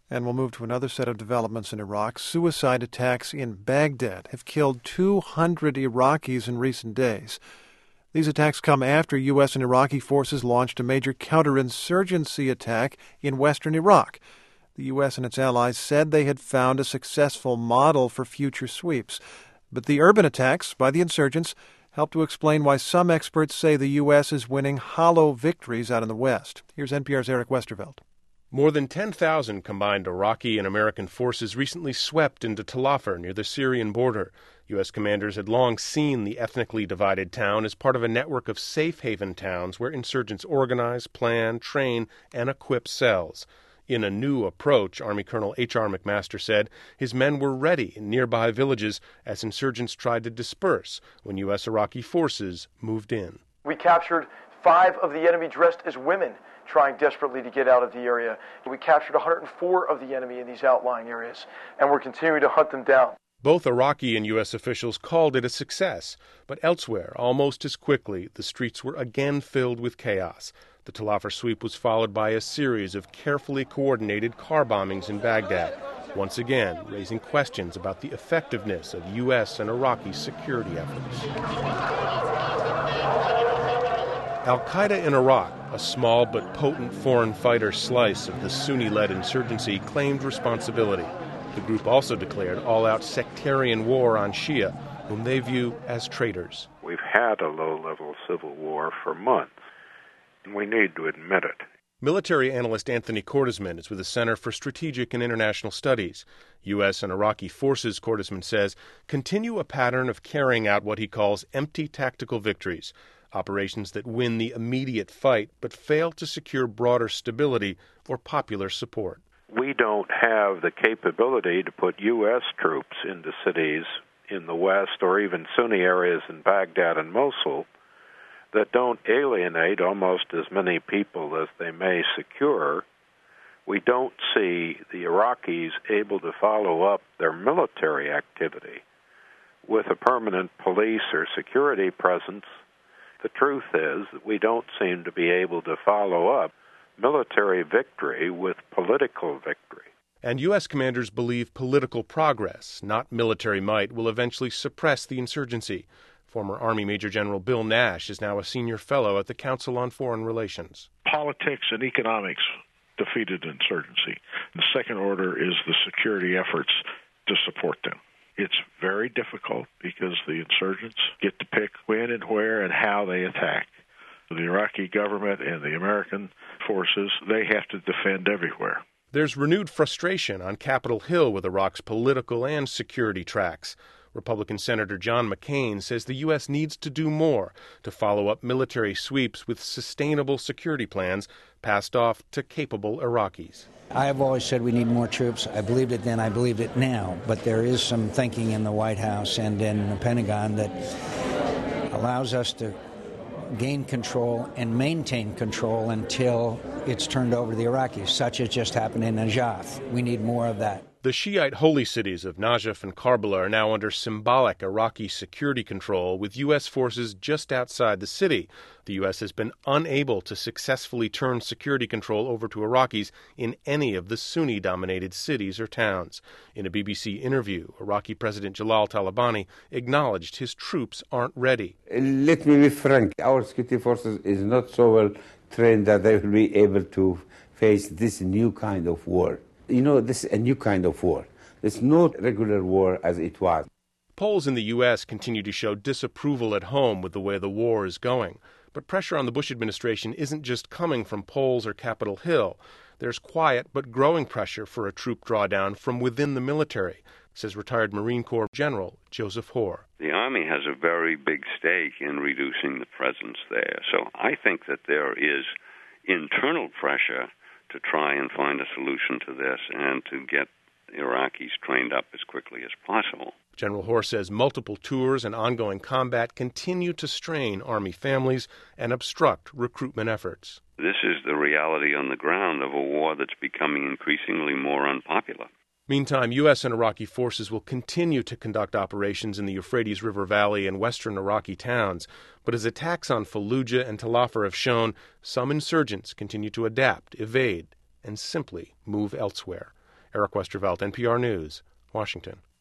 And we'll move to another set of developments in Iraq. Suicide attacks in Baghdad have killed 200 Iraqis in recent days. These attacks come after U.S. and Iraqi forces launched a major counterinsurgency attack in western Iraq. The U.S. and its allies said they had found a successful model for future sweeps. But the urban attacks by the insurgents help to explain why some experts say the U.S. is winning hollow victories out in the West. Here's NPR's Eric Westerveld. More than 10,000 combined Iraqi and American forces recently swept into Tal Afar near the Syrian border. U.S. commanders had long seen the ethnically divided town as part of a network of safe haven towns where insurgents organize, plan, train, and equip cells. In a new approach, Army Colonel H.R. McMaster said his men were ready in nearby villages as insurgents tried to disperse when U.S. Iraqi forces moved in. We captured 5 of the enemy dressed as women trying desperately to get out of the area. We captured 104 of the enemy in these outlying areas, and we're continuing to hunt them down. Both Iraqi and U.S. officials called it a success, but elsewhere, almost as quickly, the streets were again filled with chaos. The Tal Afar sweep was followed by a series of carefully coordinated car bombings in Baghdad, once again raising questions about the effectiveness of U.S. and Iraqi security efforts. Al-Qaeda in Iraq, a small but potent foreign fighter slice of the Sunni-led insurgency, claimed responsibility. The group also declared all-out sectarian war on Shia, whom they view as traitors. We've had a low-level civil war for months, and we need to admit it. Military analyst Anthony Cordesman is with the Center for Strategic and International Studies. U.S. and Iraqi forces, Cordesman says, continue a pattern of carrying out what he calls empty tactical victories, operations that win the immediate fight but fail to secure broader stability or popular support. We don't have the capability to put U.S. troops into cities in the West or even Sunni areas in Baghdad and Mosul that don't alienate almost as many people as they may secure. We don't see the Iraqis able to follow up their military activity with a permanent police or security presence. The truth is that we don't seem to be able to follow up military victory with political victory. And U.S. commanders believe political progress, not military might, will eventually suppress the insurgency. Former Army Major General Bill Nash is now a senior fellow at the Council on Foreign Relations. Politics and economics defeated insurgency. The second order is the security efforts to support them. It's very difficult because the insurgents get to pick when and where and how they attack. The Iraqi government and the American forces, they have to defend everywhere. There's renewed frustration on Capitol Hill with Iraq's political and security tracks. Republican Senator John McCain says the U.S. needs to do more to follow up military sweeps with sustainable security plans passed off to capable Iraqis. I have always said we need more troops. I believed it then, I believed it now. But there is some thinking in the White House and in the Pentagon that allows us to gain control and maintain control until it's turned over to the Iraqis, such as just happened in Najaf. We need more of that. The Shiite holy cities of Najaf and Karbala are now under symbolic Iraqi security control, with U.S. forces just outside the city. The U.S. has been unable to successfully turn security control over to Iraqis in any of the Sunni-dominated cities or towns. In a BBC interview, Iraqi President Jalal Talabani acknowledged his troops aren't ready. Let me be frank, our security forces is not so well trained that they will be able to face this new kind of war. You know, this is a new kind of war. It's not regular war as it was. Polls in the U.S. continue to show disapproval at home with the way the war is going. But pressure on the Bush administration isn't just coming from polls or Capitol Hill. There's quiet but growing pressure for a troop drawdown from within the military, says retired Marine Corps General Joseph Hoare. The Army has a very big stake in reducing the presence there. So I think that there is internal pressure to try and find a solution to this and to get Iraqis trained up as quickly as possible. General Hoare says multiple tours and ongoing combat continue to strain Army families and obstruct recruitment efforts. This is the reality on the ground of a war that's becoming increasingly more unpopular. Meantime, U.S. and Iraqi forces will continue to conduct operations in the Euphrates River Valley and western Iraqi towns. But as attacks on Fallujah and Tal Afar have shown, some insurgents continue to adapt, evade, and simply move elsewhere. Eric Westervelt, NPR News, Washington.